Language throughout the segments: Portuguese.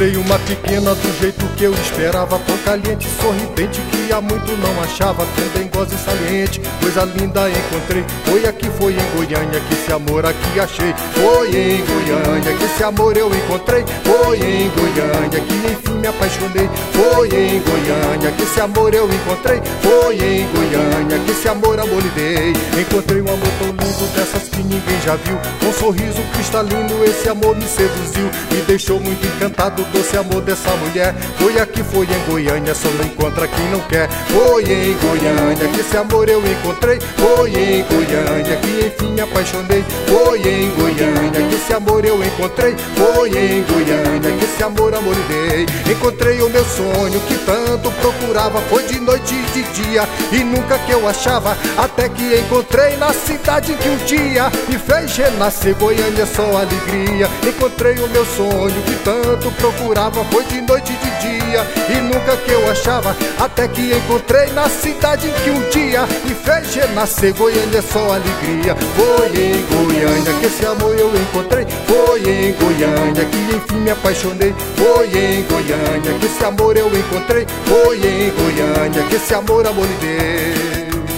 Encontrei uma pequena do jeito que eu esperava, tão caliente, sorridente, que há muito não achava, tão dengosa e saliente, coisa linda encontrei. Foi aqui, foi em Goiânia, que esse amor aqui achei. Foi em Goiânia que esse amor eu encontrei. Foi em Goiânia que enfim me apaixonei. Foi em Goiânia que esse amor eu encontrei. Foi em Goiânia que esse amor lhe dei. Encontrei um amor tão lindo, dessas que ninguém já viu, com um sorriso cristalino, esse amor me seduziu, me deixou muito encantado, doce amor dessa mulher. Foi aqui, foi em Goiânia, só não encontra quem não quer. Foi em Goiânia que esse amor eu encontrei. Foi em Goiânia que enfim me apaixonei. Foi em Goiânia que esse amor eu encontrei. Foi em Goiânia que esse amor lhe dei. Encontrei o meu sonho que tanto procurava, foi de noite e de dia e nunca que eu achava, até que encontrei na cidade que um dia me fez renascer. Goiânia é só alegria. Encontrei o meu sonho que tanto procurava, foi de noite e de dia e nunca que eu achava, até que encontrei na cidade que um dia me fez renascer. Goiânia é só alegria. Foi em Goiânia que esse amor eu encontrei. Foi em Goiânia que enfim me apaixonei. Foi em Goiânia que esse amor eu encontrei. Foi em Goiânia que esse amor lhe dei.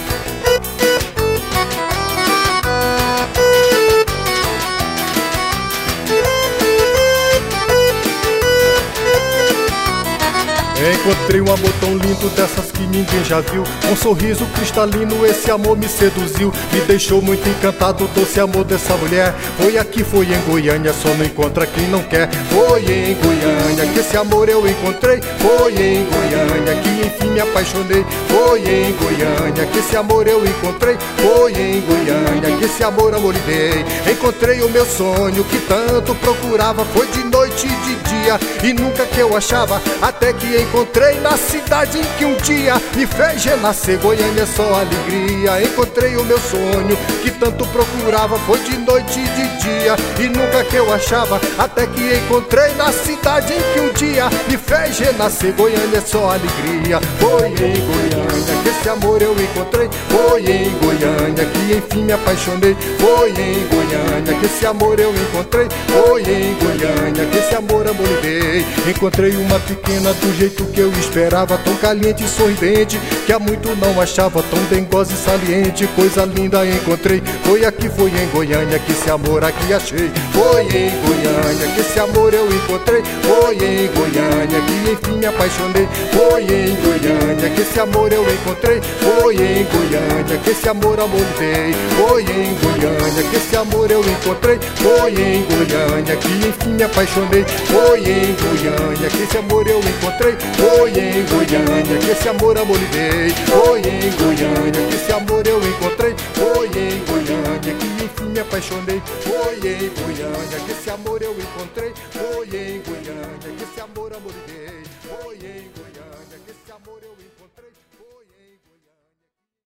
Encontrei um amor tão lindo, dessas que ninguém já viu, com um sorriso cristalino, esse amor me seduziu, me deixou muito encantado, doce amor dessa mulher. Foi aqui, foi em Goiânia, só não encontra quem não quer. Foi em Goiânia que esse amor eu encontrei. Foi em Goiânia que enfim me apaixonei. Foi em Goiânia que esse amor eu encontrei. Foi em Goiânia que esse amor lhe dei. Encontrei o meu sonho que tanto procurava, foi de noite e de dia e nunca que eu achava, até que encontrei na cidade em que um dia me fez renascer. Goiânia é só alegria. Encontrei o meu sonho que tanto procurava, foi de noite e de dia e nunca que eu achava, até que encontrei na cidade em que um dia me fez renascer. Goiânia é só alegria. Foi em Goiânia que esse amor eu encontrei. Foi em Goiânia que enfim me apaixonei. Foi em Goiânia que esse amor eu encontrei. Foi em Goiânia que esse amor lhe dei. Encontrei uma pequena do jeito que eu esperava, tão caliente e sorridente, que há muito não achava, tão dengosa e saliente, coisa linda encontrei. Foi aqui, foi em Goiânia que esse amor aqui achei. Foi em Goiânia que esse amor eu encontrei. Foi em Goiânia que enfim me apaixonei. Foi em Goiânia que esse amor eu encontrei. Foi em Goiânia que esse amor lhe dei. Foi em Goiânia que esse amor eu encontrei. Foi em Goiânia que enfim me apaixonei. Foi em Goiânia que esse amor eu encontrei. Foi em Goiânia que esse amor lhe dei. Foi em Goiânia que esse amor eu encontrei. Foi em Goiânia que enfim me apaixonei. Foi em Goiânia que esse amor eu encontrei. Foi em Goiânia que esse amor lhe dei.